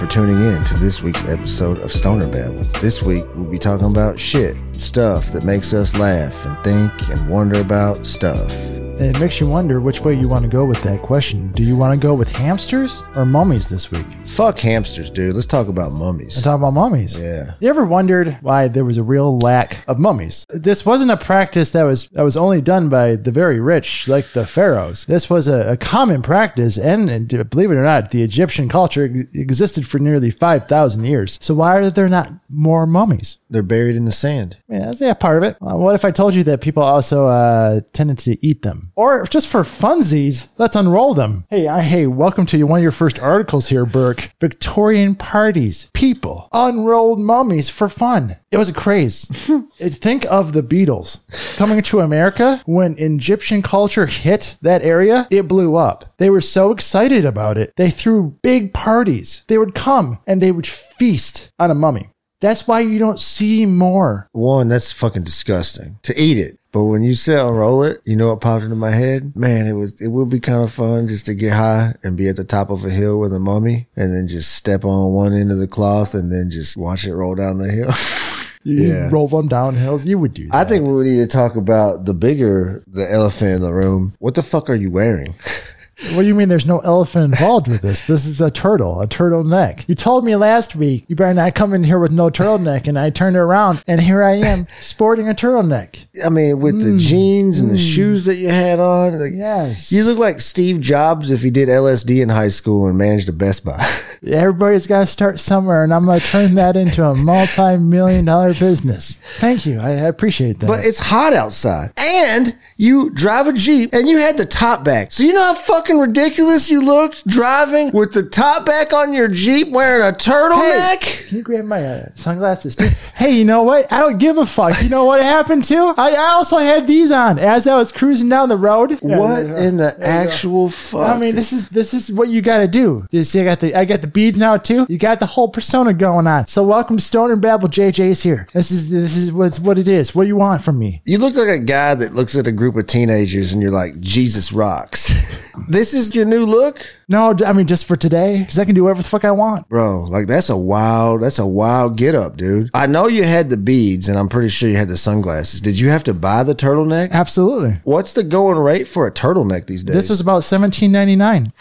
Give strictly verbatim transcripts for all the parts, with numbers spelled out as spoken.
tuning in to this week's episode of Stoner Babble. This week, we'll be talking about shit, stuff that makes us laugh and think and wonder about stuff. It makes you wonder which way you want to go with that question. Do you want to go with hamsters or mummies this week? Fuck hamsters, dude. Let's talk about mummies. Let's talk about mummies. Yeah. You ever wondered why there was a real lack of mummies? This wasn't a practice that was that was only done by the very rich, like the pharaohs. This was a, a common practice, and, and believe it or not, the Egyptian culture existed for nearly five thousand years. So why are there not more mummies? They're buried in the sand. Yeah, that's yeah, part of it. Uh, what if I told you that people also uh, tended to eat them? Or just for funsies, let's unroll them. Hey, I, hey, welcome to one of your first articles here, Burke. Victorian parties. People unrolled mummies for fun. It was a craze. Think of the Beatles coming to America. When Egyptian culture hit that area, it blew up. They were so excited about it. They threw big parties. They would come and they would feast on a mummy. That's why you don't see more. One, that's fucking disgusting. To eat it. But when you say unroll it, you know what popped into my head? Man, it was it would be kind of fun just to get high and be at the top of a hill with a mummy and then just step on one end of the cloth and then just watch it roll down the hill. You yeah. roll them down hills. You would do that. I think we need to talk about the bigger, the elephant in the room. What the fuck are you wearing? What do you mean there's no elephant involved with this? This is a turtle, a turtleneck. You told me last week you better not come in here with no turtleneck, and I turned around, and here I am sporting a turtleneck. I mean, with mm, the jeans and mm. the shoes that you had on. Like, yes. You look like Steve Jobs if he did L S D in high school and managed a Best Buy. Everybody's got to start somewhere, and I'm going to turn that into a multi-million dollar business. Thank you. I, I appreciate that. But it's hot outside, and you drive a Jeep, and you had the top back. So you know how fucking ridiculous you looked driving with the top back on your Jeep wearing a turtleneck? Hey, can you grab my uh, sunglasses too? Hey, you know what? I don't give a fuck. You know what happened too? I, I also had these on as I was cruising down the road. What yeah, in the actual fuck? I mean, this is this is what you got to do. You see, I got the I got the beads now too. You got the whole persona going on. So welcome to Stoner Babble. J J's here. This is this is what's what it is. What do you want from me? You look like a guy that looks at a group of teenagers and you're like, Jesus rocks. This is your new look? No, I mean, just for today, because I can do whatever the fuck I want. Bro, like, that's a wild, that's a wild get up, dude. I know you had the beads, and I'm pretty sure you had the sunglasses. Did you have to buy the turtleneck? Absolutely. What's the going rate for a turtleneck these days? This was about seventeen ninety-nine.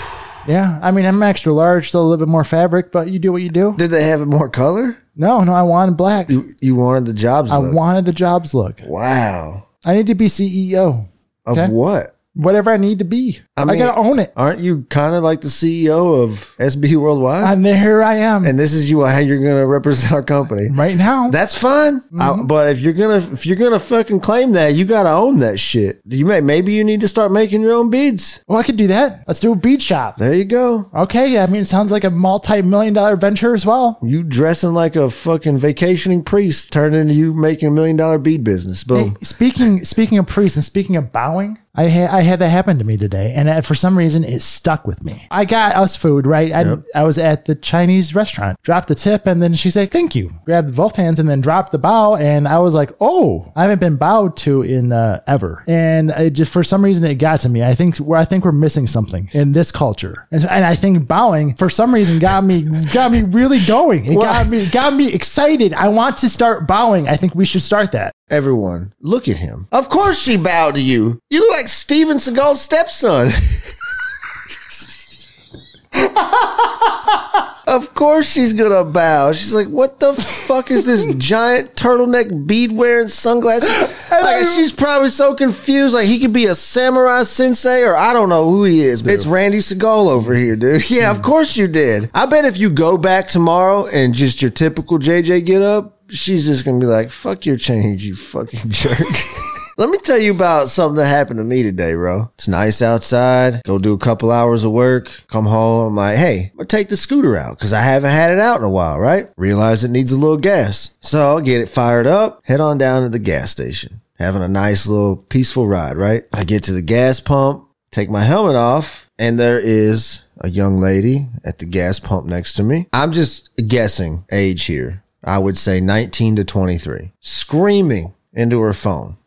Yeah, I mean, I'm extra large, so a little bit more fabric, but you do what you do. Did they have more color? No, no, I wanted black. You, you wanted the Jobs look? I wanted the Jobs look. Wow. I need to be C E O. Of okay? What? Whatever I need to be. I, mean, I gotta own it. Aren't you kind of like the C E O of S B Worldwide? And here I am. And this is you how you're gonna represent our company right now. That's fine. Mm-hmm. I, but if you're gonna if you're gonna fucking claim that, you gotta own that shit. You may maybe you need to start making your own beads. Well, I could do that. Let's do a bead shop. There you go. Okay. I mean, it sounds like a multi-million dollar venture as well. You dressing like a fucking vacationing priest, turning into you making a million dollar bead business. Boom. Hey, speaking speaking of priests and speaking of bowing. I had, I had that happen to me today, and for some reason, it stuck with me. I got us food, right? I, yep. I was at the Chinese restaurant, dropped the tip, and then she said, thank you. Grabbed both hands and then dropped the bow, and I was like, oh, I haven't been bowed to in uh, ever. And it just for some reason, it got to me. I think I think we're missing something in this culture. And, and I think bowing, for some reason, got me got me really going. It what? got me got me excited. I want to start bowing. I think we should start that. Everyone, look at him. Of course she bowed to you. You look like Steven Seagal's stepson. Of course she's gonna bow. She's like, what the fuck is this giant turtleneck bead wearing sunglasses? Like, she's probably so confused. Like, he could be a samurai sensei or I don't know who he is. But it's Randy Seagal over here, dude. Yeah, of course you did. I bet if you go back tomorrow and just your typical J J get up, she's just gonna be like, fuck your change, you fucking jerk. Let me tell you about something that happened to me today, bro. It's nice outside. Go do a couple hours of work. Come home. I'm like, hey, I'm gonna take the scooter out because I haven't had it out in a while, right? Realize it needs a little gas. So I'll get it fired up. Head on down to the gas station. Having a nice little peaceful ride, right? I get to the gas pump, take my helmet off, and there is a young lady at the gas pump next to me. I'm just guessing age here. I would say nineteen to twenty-three. Screaming into her phone.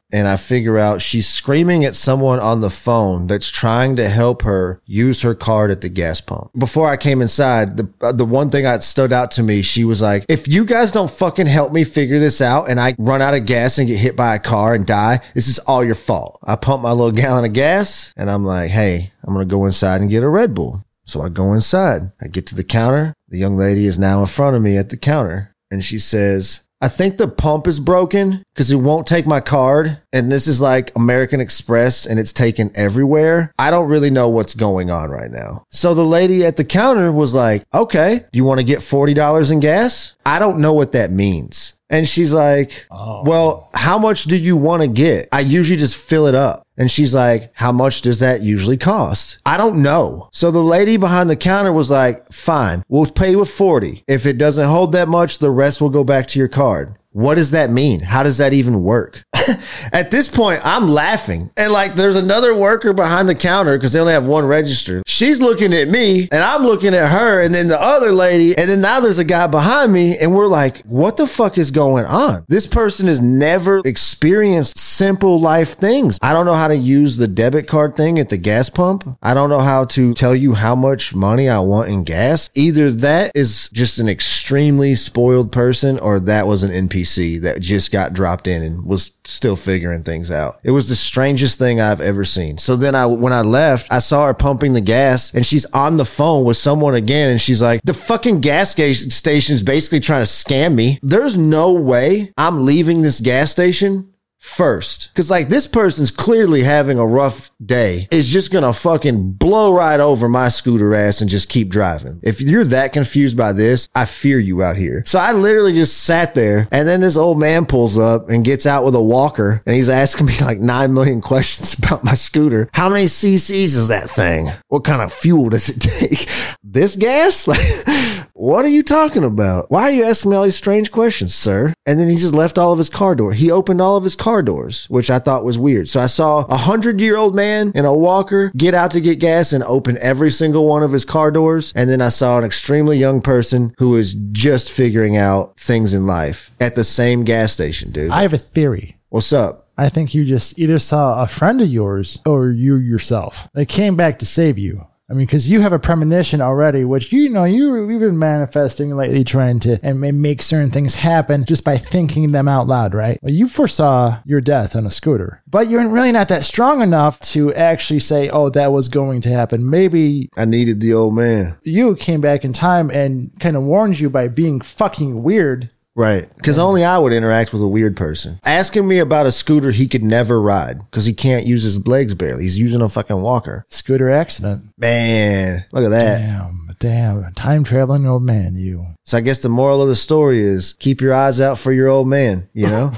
and I figure out she's screaming at someone on the phone that's trying to help her use her card at the gas pump. Before I came inside, the uh, the one thing that stood out to me, she was like, if you guys don't fucking help me figure this out and I run out of gas and get hit by a car and die, this is all your fault. I pump my little gallon of gas and I'm like, hey, I'm going to go inside and get a Red Bull. So I go inside. I get to the counter. The young lady is now in front of me at the counter. And she says, I think the pump is broken because it won't take my card. And this is like American Express and it's taken everywhere. I don't really know what's going on right now. So the lady at the counter was like, okay, do you want to get forty dollars in gas? I don't know what that means. And she's like, oh. Well, how much do you want to get? I usually just fill it up. And she's like, how much does that usually cost? I don't know. So the lady behind the counter was like, fine, we'll pay with forty. If it doesn't hold that much, the rest will go back to your card. What does that mean? How does that even work? At this point, I'm laughing. And like, there's another worker behind the counter because they only have one register. She's looking at me and I'm looking at her and then the other lady. And then now there's a guy behind me and we're like, what the fuck is going on? This person has never experienced simple life things. I don't know how to use the debit card thing at the gas pump. I don't know how to tell you how much money I want in gas. Either that is just an extremely spoiled person or that was an N P C that just got dropped in and was still figuring things out. It was the strangest thing I've ever seen. So then I, when I left, I saw her pumping the gas and she's on the phone with someone again. And she's like, the fucking gas station is basically trying to scam me. There's no way I'm leaving this gas station first. Cause like this person's clearly having a rough day. It's just gonna fucking blow right over my scooter ass and just keep driving. If you're that confused by this, I fear you out here. So I literally just sat there and then this old man pulls up and gets out with a walker and he's asking me like nine million questions about my scooter. How many C Cs is that thing? What kind of fuel does it take? This gas? Like, what are you talking about? Why are you asking me all these strange questions, sir? And then he just left all of his car doors. He opened all of his car doors, which I thought was weird. So I saw a hundred year old man in a walker get out to get gas and open every single one of his car doors. And then I saw an extremely young person who was just figuring out things in life at the same gas station, dude. I have a theory. What's up? I think you just either saw a friend of yours or you yourself. They came back to save you. I mean, because you have a premonition already, which, you know, you, you've been manifesting lately, trying to and make certain things happen just by thinking them out loud, right? Well, you foresaw your death on a scooter, but you're really not that strong enough to actually say, oh, that was going to happen. Maybe I needed the old man. You came back in time and kind of warned you by being fucking weird. Right. Because only I would interact with a weird person. Asking me about a scooter he could never ride because he can't use his legs barely. He's using a fucking walker. Scooter accident. Man, look at that. Damn, damn. Time traveling old man, you. So I guess the moral of the story is keep your eyes out for your old man, you know?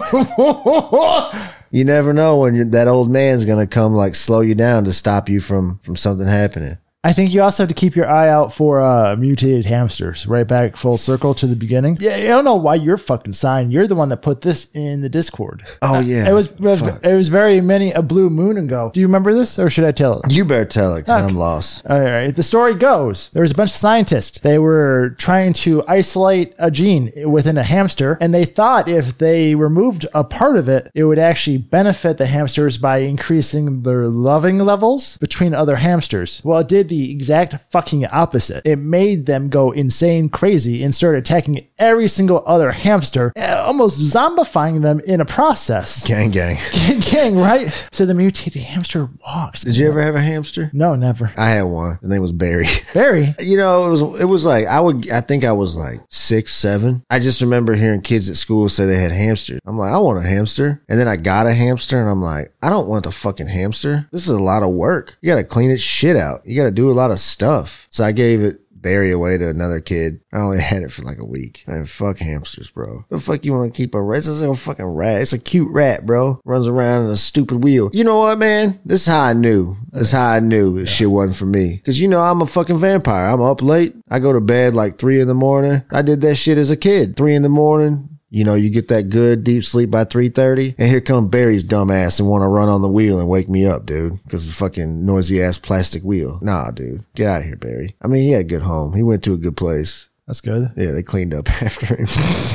You never know when you, that old man's going to come like slow you down to stop you from, from something happening. I think you also have to keep your eye out for uh, mutated hamsters. Right back full circle to the beginning. Yeah, I don't know why you're fucking signed. You're the one that put this in the Discord. Oh yeah, uh, it was it was, it was very many a blue moon ago. Do you remember this, or should I tell it? You better tell it, because okay. I'm lost. All right. The story goes: there was a bunch of scientists. They were trying to isolate a gene within a hamster, and they thought if they removed a part of it, it would actually benefit the hamsters by increasing their loving levels between other hamsters. Well, it did the exact fucking opposite. It made them go insane crazy and start attacking every single other hamster, almost zombifying them in a process. Gang, gang. Gang, gang, right? So the mutated hamster walks. Did you ever have a hamster? No, never. I had one. His name was Barry. Barry? You know, it was it was like, I would, I think I was like six, seven. I just remember hearing kids at school say they had hamsters. I'm like, I want a hamster. And then I got a hamster and I'm like, I don't want the fucking hamster. This is a lot of work. You got to clean its shit out. You got to do a lot of stuff. So I gave it Barry away to another kid. I only had it for like a week. Man, fuck hamsters, bro. The fuck you want to keep a rat? It's a fucking rat. It's a cute rat, bro. Runs around in a stupid wheel. You know what, man? This is how I knew. This is how I knew this shit wasn't for me. Cause you know, I'm a fucking vampire. I'm up late. I go to bed like three in the morning. I did that shit as a kid. Three in the morning. You know, you get that good deep sleep by three thirty, and here come Barry's dumb ass and want to run on the wheel and wake me up, dude, because the fucking noisy ass plastic wheel. Nah, dude, get out of here, Barry. I mean, he had a good home. He went to a good place. That's good. Yeah, they cleaned up after him.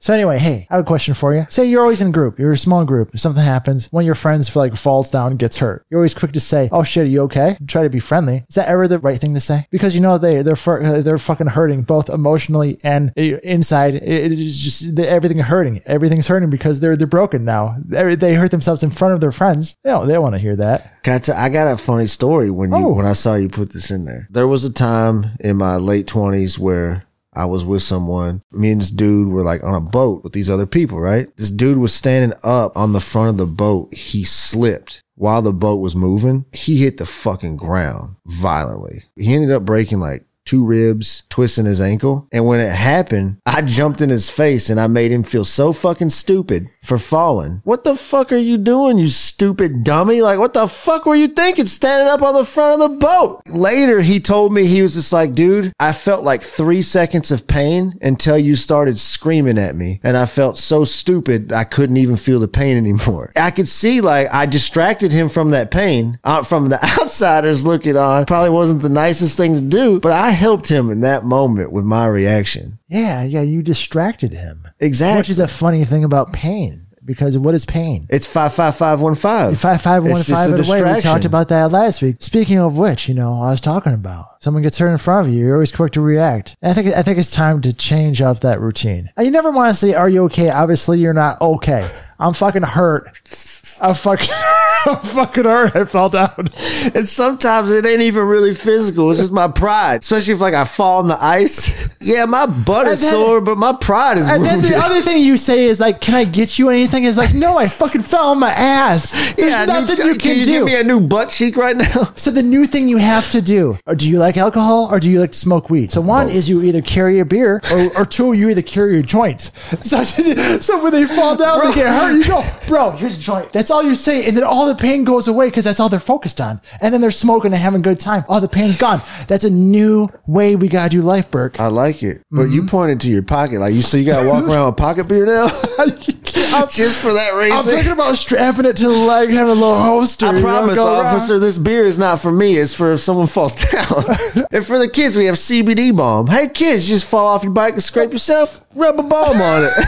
So anyway, hey, I have a question for you. Say you're always in a group. You're a small group. If something happens, one of your friends feel like falls down and gets hurt. You're always quick to say, "Oh shit, are you okay?" You try to be friendly. Is that ever the right thing to say? Because you know they they're fu- they're fucking hurting both emotionally and inside. It is just everything hurting. Everything's hurting because they're they're broken now. They hurt themselves in front of their friends. They don't they don't want to hear that. Can I, t- I got a funny story when you Oh. when I saw you put this in there. There was a time in my late twenties where I was with someone. Me and this dude were like on a boat with these other people, right? This dude was standing up on the front of the boat. He slipped while the boat was moving. He hit the fucking ground violently. He ended up breaking like two ribs, twisting his ankle. And when it happened, I jumped in his face and I made him feel so fucking stupid for falling. What the fuck are you doing, you stupid dummy? Like, what the fuck were you thinking standing up on the front of the boat? Later, he told me, he was just like, dude, I felt like three seconds of pain until you started screaming at me. And I felt so stupid, I couldn't even feel the pain anymore. I could see like I distracted him from that pain. Uh, from the outsiders looking on, probably wasn't the nicest thing to do, but I helped him in that moment with my reaction. Yeah, yeah, you distracted him. Exactly. Which is a funny thing about pain. Because what is pain? It's five five five one five. Five five one It's just five a it away. We distraction. talked about that last week. Speaking of which, you know, I was talking about someone gets hurt in front of you. You're always quick to react. And I think I think it's time to change up that routine. And you never want to say, "Are you okay?" Obviously, you're not okay. I'm fucking hurt. I'm fucking. I'm fucking hurt. I fell down. And sometimes it ain't even really physical. It's just my pride. Especially if like I fall on the ice. Yeah, my butt is then- sore, but my pride is And then wounded. the other thing you say is like, "Can I get you anything?" Is like, "No, I fucking fell on my ass." There's yeah, nothing new, you can, can, you do. give me a new butt cheek right now? So the new thing you have to do, or do you like alcohol or do you like to smoke weed? So one Both. is you either carry a beer or, or two, you either carry a joint. So, so when they fall down, Bro. they get hurt, you go, "Bro, here's a joint." That's all you say. And then all the pain goes away because that's all they're focused on. And then they're smoking and having a good time. All the pain's gone. That's a new way we got to do life, Burke. I like it. But Mm-hmm. you pointed to your pocket. Like, you so you got to walk around with pocket beer now? I'm, Just for that reason? I'm thinking about strapping it to the leg, having a little holster. I you know, promise, go around. officer, this beer is not for me. It's for if someone falls down. And for the kids, we have C B D balm. Hey, kids, you just fall off your bike and scrape yourself? Rub a balm on it.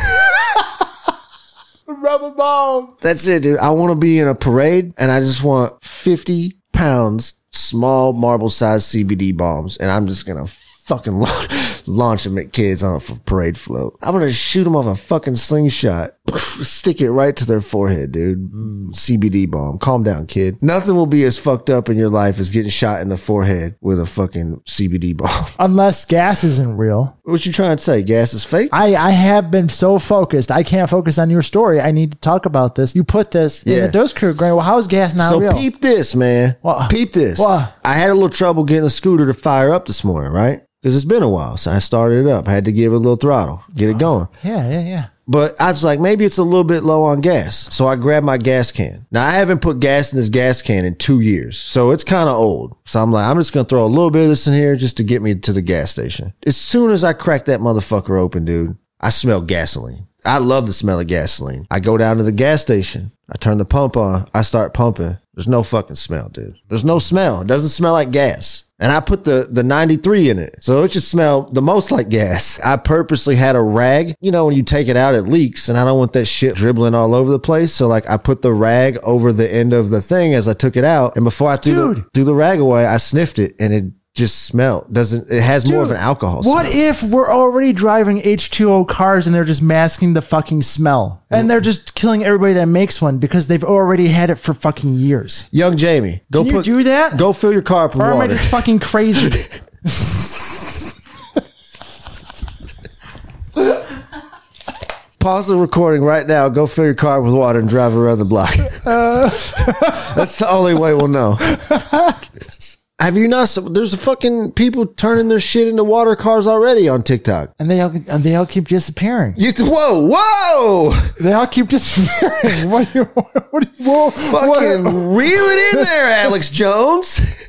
Rubber bomb. That's it, dude. I want to be in a parade, and I just want fifty pounds small marble-sized C B D bombs, and I'm just going to fucking launch, launch them at kids on a f- parade float. I'm going to shoot them off a fucking slingshot. Stick it right to their forehead, dude. Mm, C B D bomb. Calm down, kid. Nothing will be as fucked up in your life as getting shot in the forehead with a fucking C B D bomb. Unless gas isn't real. What you trying to say? Gas is fake? I, I have been so focused. I can't focus on your story. I need to talk about this. You put this in Yeah. the dose crew. Grant, well, how is gas not So real? peep this, man. What? Peep this. What? I had a little trouble getting a scooter to fire up this morning, right? Because it's been a while. So I started it up. I had to give it a little throttle, get it going. yeah, yeah, yeah. But I was like, maybe it's a little bit low on gas. So I grabbed my gas can. Now, I haven't put gas in this gas can in two years. So it's kind of old. So I'm like, I'm just going to throw a little bit of this in here just to get me to the gas station. As soon as I crack that motherfucker open, dude, I smell gasoline. I love the smell of gasoline. I go down to the gas station. I turn the pump on. I start pumping. There's no fucking smell, dude. There's no smell. It doesn't smell like gas. And I put the, the ninety-three in it. So it should smell the most like gas. I purposely had a rag. You know, when you take it out, it leaks. And I don't want that shit dribbling all over the place. So like I put the rag over the end of the thing as I took it out. And before I threw, the, Dude. threw the rag away, I sniffed it and it just smelled. Doesn't, it has more of an alcohol smell. What if we're already driving H two O cars and they're just masking the fucking smell? And they're just killing everybody that makes one because they've already had it for fucking years. Young Jamie, go Can you put, do that? go fill your car up with Or am I water. just fucking crazy? Pause the recording right now. Go fill your car with water and drive around the block. Uh. That's the only way we'll know. Have you not? There's fucking people turning their shit into water cars already on TikTok. And they all and they all keep disappearing. You, whoa, whoa! They all keep disappearing. What do you? What do you? Whoa, Fucking what- reel it in there, Alex Jones.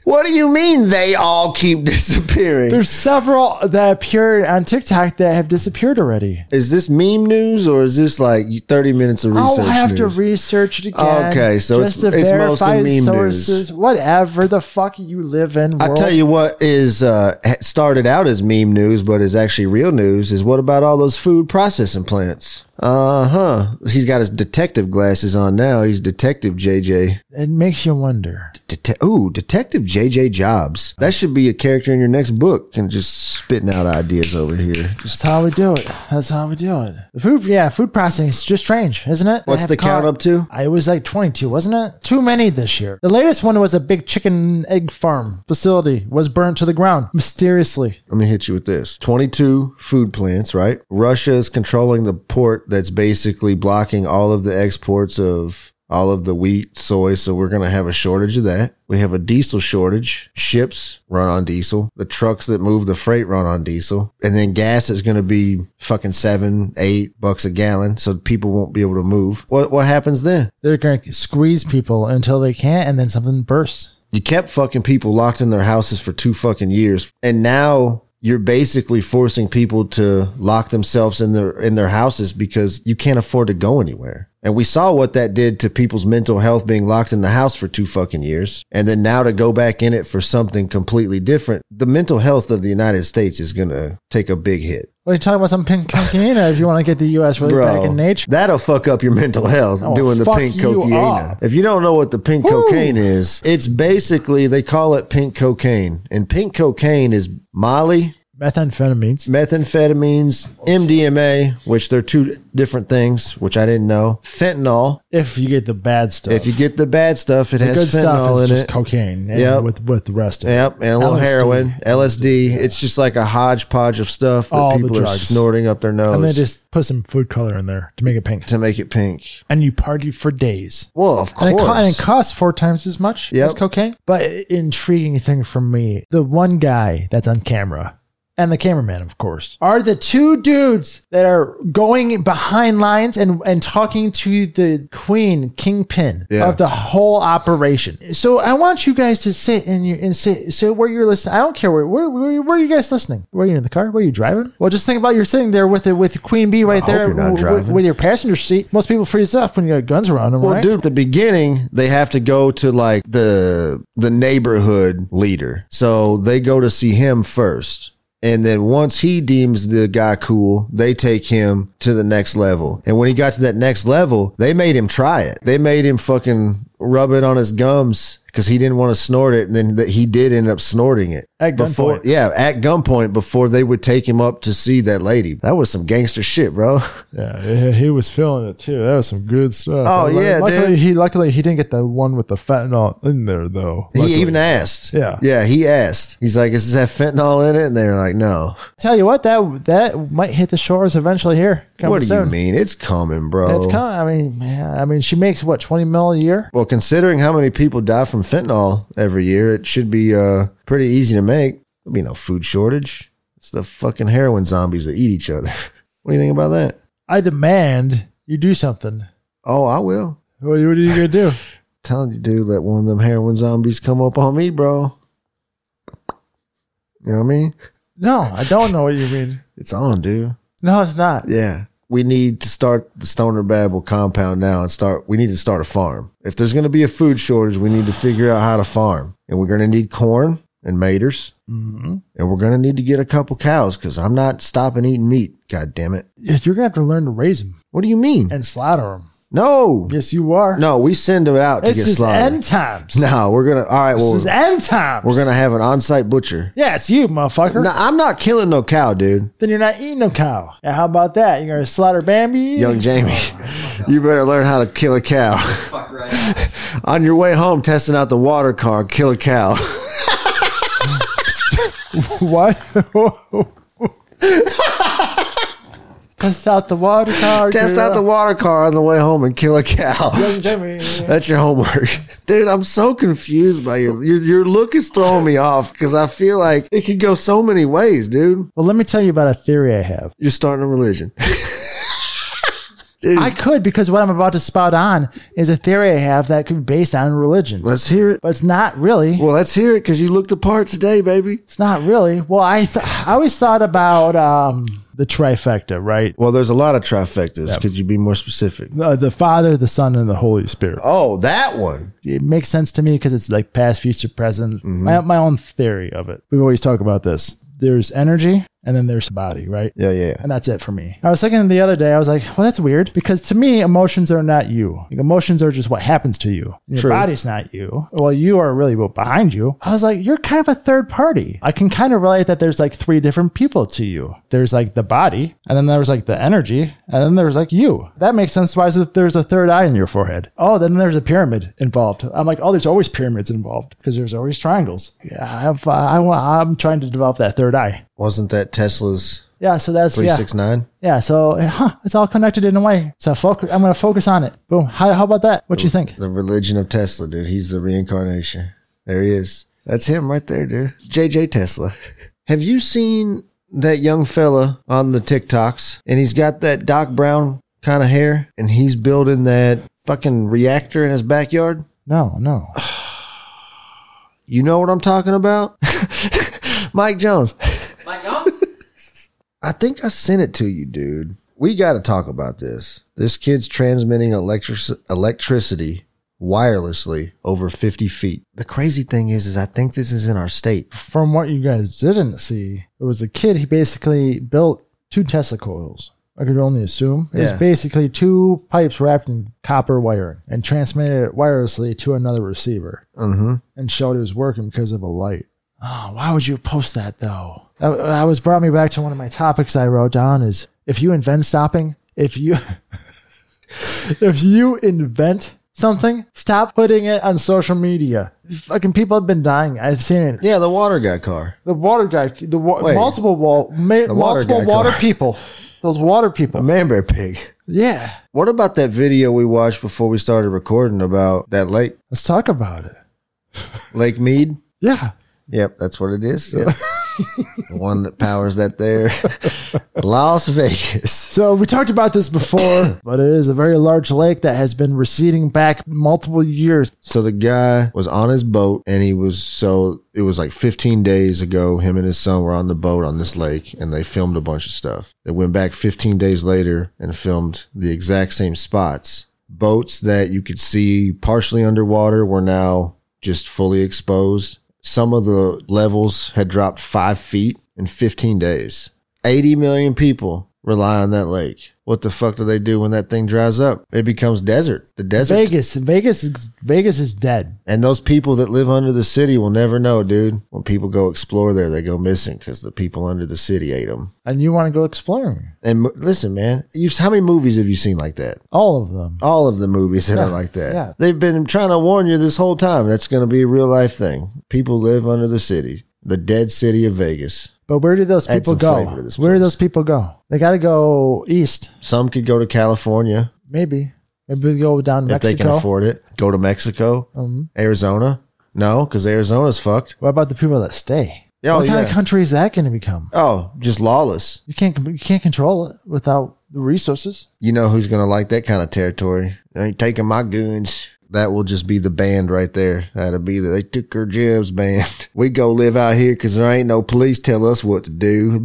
What do you mean they all keep disappearing? There's several that appeared on TikTok that have disappeared already. Is this meme news or is this like thirty minutes of research I'll have news? to research it again. Okay, so just it's- to it's verify mostly meme sources. news. Whatever the fuck you live in. I world. tell you what is uh, ha- started out as meme news, but is actually real news. Is what about all those food processing plants? Uh huh. He's got his detective glasses on now. He's Detective J J. It makes you wonder. Det- Ooh, Detective J J Jobs. That should be a character in your next book. And just spitting out ideas over here. Just, That's how we do it. That's how we do it. The food, yeah, food processing is just strange, isn't it? They what's have the car- count up to? I was like twenty-two, wasn't it? Too many this year. The latest one was a big chicken egg farm facility was burned to the ground mysteriously. Let me hit you with this. twenty-two food plants, right? Russia is controlling the port that's basically blocking all of the exports of all of the wheat, soy. So we're going to have a shortage of that. We have a diesel shortage. Ships run on diesel. The trucks that move the freight run on diesel. And then gas is going to be fucking seven, eight bucks a gallon. So people won't be able to move. What, what happens then? They're going to squeeze people until they can't, and then something bursts. You kept fucking people locked in their houses for two fucking years. And now you're basically forcing people to lock themselves in their in their houses because you can't afford to go anywhere. And we saw what that did to people's mental health being locked in the house for two fucking years. And then now to go back in it for something completely different. The mental health of the United States is going to take a big hit. Well, you're talking about some pink cocaine if you want to get the U S really Bro, back in nature. that'll fuck up your mental health Oh, doing the fuck pink you cocaine. up. If you don't know what the pink Woo. cocaine is, it's basically, they call it pink cocaine. And pink cocaine is Molly, Methamphetamines. methamphetamines, M D M A, which they're two different things, which I didn't know. Fentanyl. If you get the bad stuff. If you get the bad stuff, it the has good stuff fentanyl is in just it. cocaine. and Yep. With, with the rest of it. Yep, and a little L S D. heroin, L S D. It's just like a hodgepodge of stuff that All the people are drugs. snorting up their nose And they just put some food color in there to make it pink. to make it pink. And you party for days. Well, of And it, course. co- and it costs four times as much Yep. as cocaine. But intriguing thing for me, the one guy that's on camera, and the cameraman, of course, are the two dudes that are going behind lines and, and talking to the queen, kingpin Yeah. of the whole operation. So I want you guys to sit and you and sit. So where you're listening, I don't care where where, where, where are you guys listening? Were you in the car? Were you driving? Well, just think about you're sitting there with the, with Queen Bee right I there hope you're not with, driving. with your passenger seat. Most people freeze up when you got guns around them, Well, right? dude, at the beginning, they have to go to like the the neighborhood leader. So they go to see him first. And then once he deems the guy cool, they take him to the next level. And when he got to that next level, they made him try it. They made him fucking rub it on his gums because he didn't want to snort it. And then that he did end up snorting it. At before, gunpoint. yeah, at gunpoint before they would take him up to see that lady. That was some gangster shit, bro. Yeah, he- he was feeling it too. That was some good stuff. Oh, Luckily- yeah, luckily dude. he luckily he didn't get the one with the fentanyl in there though. Luckily. He even asked. Yeah. Yeah, he asked. He's like, "Is this have fentanyl in it?" And they're like, "No." Tell you what, that that might hit the shores eventually here. Coming What do soon. you mean? It's coming, bro. It's coming. I mean, yeah, I mean, she makes what twenty mil a year. Well, considering how many people die from fentanyl every year, it should be uh pretty easy to make. There'll be no food shortage. It's the fucking heroin zombies that eat each other. What do you think about that? I demand you do something. Oh, I will. What, what are you gonna do? Telling you, dude, let one of them heroin zombies come up on me, bro. You know what I mean? No, I don't know what you mean. It's on, dude. No, it's not. Yeah. We need to start the Stoner Babble compound now and start, we need to start a farm. If there's going to be a food shortage, we need to figure out how to farm. And we're going to need corn and maters. Mm-hmm. And we're going to need to get a couple cows because I'm not stopping eating meat. God damn it. You're gonna have to learn to raise them What do you mean? and slaughter them. No. Yes, you are. No, we send them out to this get is slaughtered. end times. No, we're going to, all right, This well, is end times. we're going to have an on-site butcher. Yeah, it's you, motherfucker. No, I'm not killing no cow, dude. Then you're not eating no cow. Yeah, how about that? You're gonna slaughter Bambi? Young Jamie, you better learn how to kill a cow. Fuck right. On your way home, testing out the water car, kill a cow. What? Test out the water car. Test out the water car on the way home and kill a cow. Young Jimmy. That's your homework. Dude, I'm so confused by your, your, your look is throwing me off because I feel like it could go so many ways, dude. Well, let me tell you about a theory I have. You're starting a religion. Dude, I could, because what I'm about to spout on is a theory I have that could be based on religion. let's hear it. But it's not really. Well, let's hear it because you looked the part today, baby. It's not really. Well, I th- I always thought about um, the trifecta, right? Well, there's a lot of trifectas. Yep. Could you be more specific? Uh, the Father, the Son, and the Holy Spirit. Oh, that one. It makes sense to me because it's like past, future, present. Mm-hmm. My, my own theory of it. We always talk about this. There's energy and then there's body, right? Yeah, yeah. And that's it for me. I was thinking the other day, I was like, well, that's weird because to me, emotions are not you. Like, emotions are just what happens to you. Your True. body's not you. Well, you are really what behind you. I was like, you're kind of a third party. I can kind of relate that there's like three different people to you. There's like the body, and then there's like the energy, and then there's like you. That makes sense. Why is it there's a third eye in your forehead? Oh, then there's a pyramid involved. I'm like, oh, there's always pyramids involved because there's always triangles. Yeah, I have, uh, I, I'm trying to develop that third eye. Wasn't that Tesla's Yeah, so that's three six nine? Yeah, yeah so huh, it's all connected in a way. So focus, I'm going to focus on it. Boom. How, how about that? What the, you think? The religion of Tesla, dude. He's the reincarnation. There he is. That's him right there, dude. J J Tesla. Have you seen that young fella on the TikToks? And he's got that Doc Brown kind of hair, and he's building that fucking reactor in his backyard? No, no. You know what I'm talking about? Mike Jones. Mike Jones? I think I sent it to you, dude. We got to talk about this. This kid's transmitting electric electricity wirelessly over fifty feet. The crazy thing is, is I think this is in our state. From what you guys didn't see, it was a kid. He basically built two Tesla coils. I could only assume. It yeah. was basically two pipes wrapped in copper wiring and transmitted it wirelessly to another receiver mm-hmm. and showed it was working because of a light. Oh, why would you post that though? That, that was brought me back to one of my topics I wrote down is if you invent stopping, if you, if you invent something, stop putting it on social media. Fucking people have been dying. I've seen it. Yeah, the water guy car. The water guy, the wa- Wait, multiple wall, ma- the water multiple guy water car. people. Those water people. A man bear pig. Yeah. What about that video we watched before we started recording about that lake? Let's talk about it. Lake Mead? Yeah. Yep, that's what it is. Yep. The one that powers that there. Las Vegas. So we talked about this before, but it is a very large lake that has been receding back multiple years. So the guy was on his boat and he was, so it was like fifteen days ago, him and his son were on the boat on this lake and they filmed a bunch of stuff. They went back fifteen days later and filmed the exact same spots. Boats that you could see partially underwater were now just fully exposed. Some of the levels had dropped five feet in fifteen days. eighty million people rely on that lake. What the fuck do they do when that thing dries up? It becomes desert. The desert. Vegas. Vegas is, Vegas is dead. And those people that live under the city will never know, dude. When people go explore there, they go missing because the people under the city ate them. And you want to go exploring. And m- listen, man, you've, how many movies have you seen like that? All of them. All of the movies that Yeah, are like that. yeah. They've been trying to warn you this whole time. That's going to be a real life thing. People live under the city. The dead city of Vegas. But where do those Add people some go? flavor to this Where do place. those people go? They got to go east. Some could go to California Maybe. Maybe we go down to if they can Mexico. afford it. Go to Mexico. Mhm. Arizona. No, because Arizona's fucked. What about the people that stay? Oh, what kind yeah. of country is that going to become? Oh, just lawless. You can't you can't control it without the resources. You know who's going to like that kind of territory? They ain't taking my guns. That will just be the band right there. That'll be the They Took Our Jobs band. We go live out here because there ain't no police tell us what to do.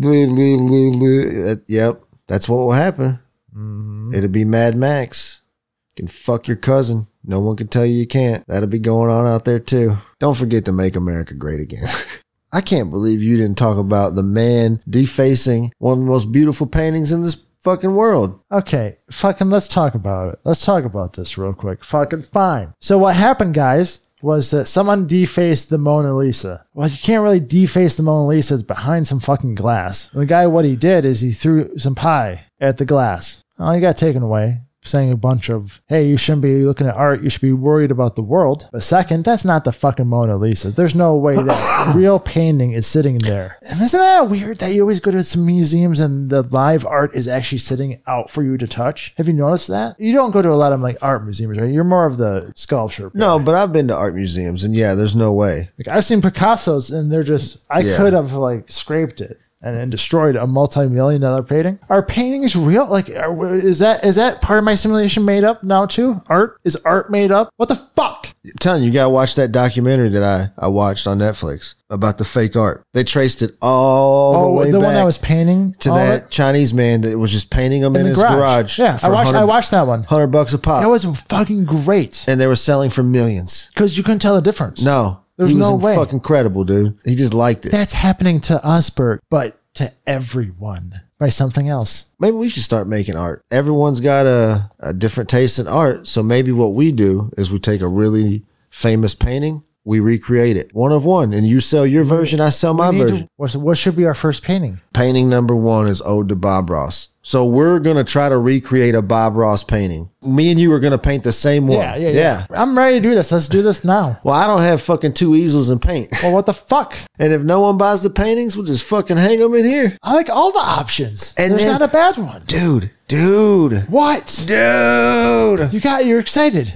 That- Yep, that's what will happen. Mm-hmm. It'll be Mad Max. You can fuck your cousin. No one can tell you you can't. That'll be going on out there too. Don't forget to make America great again. I can't believe you didn't talk about the man defacing one of the most beautiful paintings in this fucking world. Okay, fucking let's talk about it. Let's talk about this real quick. Fucking fine. So what happened, guys, was that someone defaced the Mona Lisa. Well, you can't really deface the Mona Lisa. It's behind some fucking glass. The guy, what he did is he threw some pie at the glass. Oh, he got taken away, saying a bunch of, hey, you shouldn't be looking at art. You should be worried about the world. But second, that's not the fucking Mona Lisa. There's no way that real painting is sitting there. And isn't that weird that you always go to some museums and the live art is actually sitting out for you to touch? Have you noticed that? You don't go to a lot of like art museums, right? You're more of the sculpture. No, but I've been to art museums and yeah, there's no way. Like I've seen Picasso's and they're just, I Yeah. could have like scraped it. and then destroyed a multi-million dollar painting. Are paintings real? Like, are, is that is that part of my simulation made up now too? Art? Is art made up? What the fuck? I'm telling you, you gotta watch that documentary that I, I watched on Netflix about the fake art. They traced it all Oh, the way the back one that was painting to all that it? Chinese man that was just painting them in, in the his garage. garage. Yeah, I for watched. I 100 watched that one. Hundred bucks a pop, That was fucking great and they were selling for millions. because you couldn't tell the difference. No, There's he was no way. fucking credible, dude. He just liked it. That's happening to us, Bert, but to everyone by something else. Maybe we should start making art. Everyone's got a, a different taste in art. So maybe what we do is we take a really famous painting, we recreate it. One of one. And you sell your version, I sell my We need to- version. what's- what should be our first painting? Painting number one is Ode to Bob Ross. So we're going to try to recreate a Bob Ross painting. Me and you are going to paint the same one. Yeah, yeah, yeah, I'm ready to do this. Let's do this now. Well, I don't have fucking two easels and paint. Well, what the fuck? And if no one buys the paintings, we'll just fucking hang them in here. I like all the options. And There's then- not a bad one. Dude, dude, What? dude. You got, you're excited.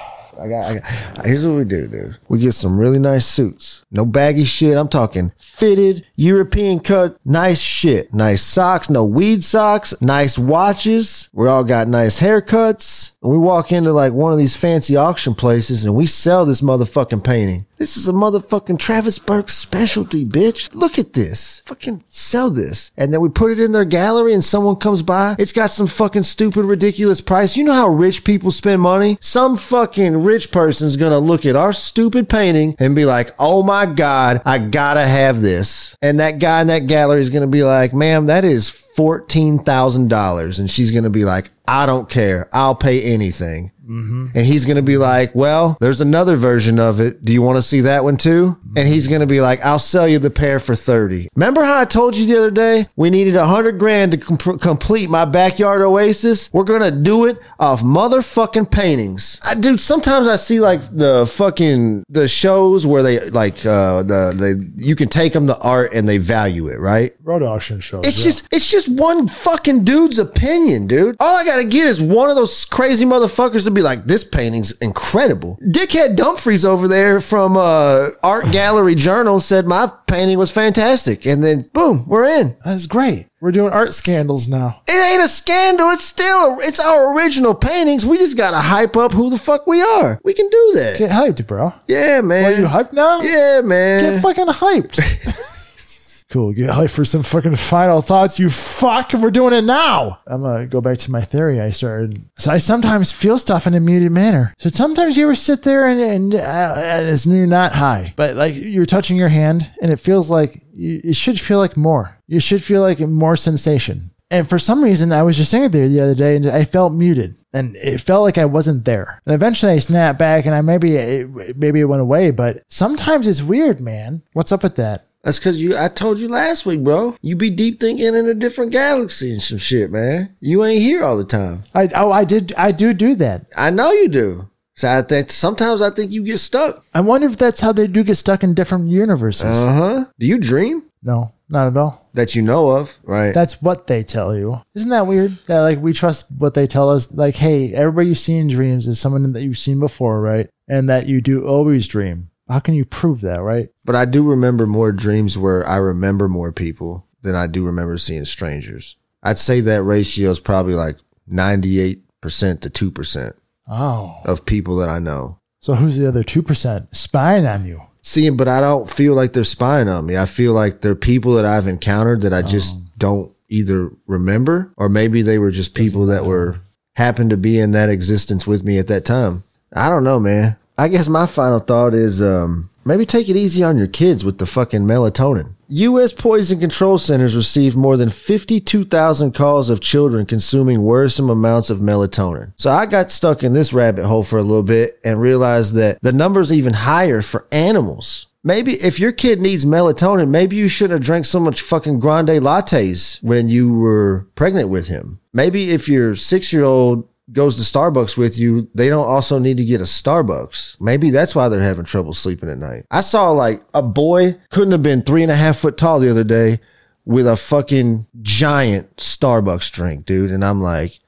I got, I got, here's what we do, dude. We get some really nice suits. No baggy shit. I'm talking fitted, European cut, nice shit. Nice socks, no weed socks, nice watches. We all got nice haircuts. And we walk into like one of these fancy auction places and we sell this motherfucking painting. This is a motherfucking Travis Burke specialty, bitch. Look at this. Fucking sell this. And then we put it in their gallery and someone comes by. It's got some fucking stupid, ridiculous price. You know how rich people spend money? Some fucking rich person's gonna look at our stupid painting and be like, oh my God, I gotta have this. And that guy in that gallery is gonna be like, ma'am, that is fourteen thousand dollars. And she's gonna be like, I don't care. I'll pay anything. Mm-hmm. And he's going to be like, well, there's another version of it. Do you want to see that one too? Mm-hmm. And he's going to be like, I'll sell you the pair for thirty. Remember how I told you the other day we needed a hundred grand to com- complete my backyard oasis? We're going to do it off motherfucking paintings. I dude, sometimes I see like the fucking, the shows where they like, uh, the, they, you can take them the art and they value it, right? Road auction shows. It's yeah. just, it's just one fucking dude's opinion, dude. All I gotta get is one of those crazy motherfuckers to be like, this painting's incredible. Dickhead Dumfries over there from uh, Art Gallery Journal said my painting was fantastic. And then boom, we're in. That's great. We're doing art scandals now. It ain't a scandal. It's still, it's our original paintings. We just gotta hype up who the fuck we are. We can do that. Get hyped, bro. Yeah, man. Are you hyped now? Yeah, man. Get fucking hyped. Cool. Get hyped for some fucking final thoughts, you fuck. We're doing it now. I'm going to go back to my theory I started. So I sometimes feel stuff in a muted manner. So sometimes you ever sit there and, and, uh, and it's, you're not high, but like you're touching your hand and it feels like, it should feel like more. You should feel like more sensation. And for some reason, I was just sitting there the other day and I felt muted. And it felt like I wasn't there. And eventually I snapped back and I maybe, it, maybe it went away. But sometimes it's weird, man. What's up with that? That's because you, I told you last week, bro. You be deep thinking in a different galaxy and some shit, man. You ain't here all the time. I oh I did I do do that. I know you do. So I think sometimes I think you get stuck. I wonder if that's how they do get stuck in different universes. Uh huh. Do you dream? No, not at all. That you know of, right? That's what they tell you. Isn't that weird? That like we trust what they tell us. Like, hey, everybody you see in dreams is someone that you've seen before, right? And that you do always dream. How can you prove that, right? But I do remember more dreams where I remember more people than I do remember seeing strangers. I'd say that ratio is probably like ninety-eight percent to two percent Oh. of people that I know. So who's the other two percent spying on you? See, but I don't feel like they're spying on me. I feel like they're people that I've encountered that I just oh. don't either remember, or maybe they were just people that were happened to be in that existence with me at that time. I don't know, man. I guess my final thought is um, maybe take it easy on your kids with the fucking melatonin. U S Poison Control Centers received more than fifty-two thousand calls of children consuming worrisome amounts of melatonin. So I got stuck in this rabbit hole for a little bit and realized that the number's even higher for animals. Maybe if your kid needs melatonin, maybe you shouldn't have drank so much fucking grande lattes when you were pregnant with him. Maybe if your six-year-old goes to Starbucks with you, they don't also need to get a Starbucks. Maybe that's why they're having trouble sleeping at night. I saw like a boy couldn't have been three and a half foot tall the other day with a fucking giant Starbucks drink, dude. And I'm like,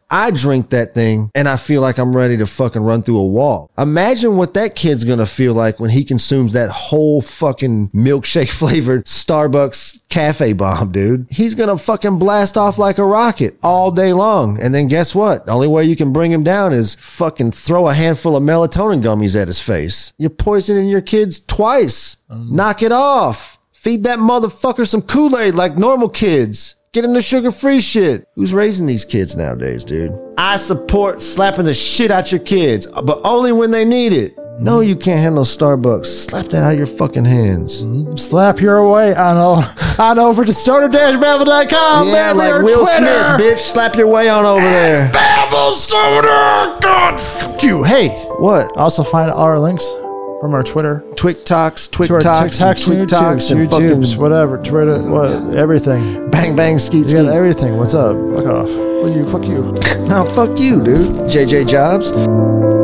I drink that thing and I feel like I'm ready to fucking run through a wall. Imagine what that kid's gonna feel like when he consumes that whole fucking milkshake flavored Starbucks cafe bomb, dude. He's gonna fucking blast off like a rocket all day long. And then guess what? The only way you can bring him down is fucking throw a handful of melatonin gummies at his face. You're poisoning your kids twice. Mm. Knock it off. Feed that motherfucker some Kool-Aid like normal kids. Get him the sugar-free shit. Who's raising these kids nowadays, dude? I support slapping the shit out your kids, but only when they need it. No, you can't handle Starbucks. Slap that out of your fucking hands. Mm-hmm. Slap your way on, on over to stoner dash babble dot com. Yeah, like Will Twitter. Smith, bitch. Slap your way on over there. Babble Stoner. God, fuck you. Hey. What? Also find all our links from our Twitter. TwicToks, TwicToks, TwicToks, TwicToks, and YouTubes, fucking whatever, Twitter, what, everything. Bang, bang, skeet, skeet. You got everything. What's up? Fuck off. Fuck you. Fuck you. No, fuck you, dude. J J Jobs.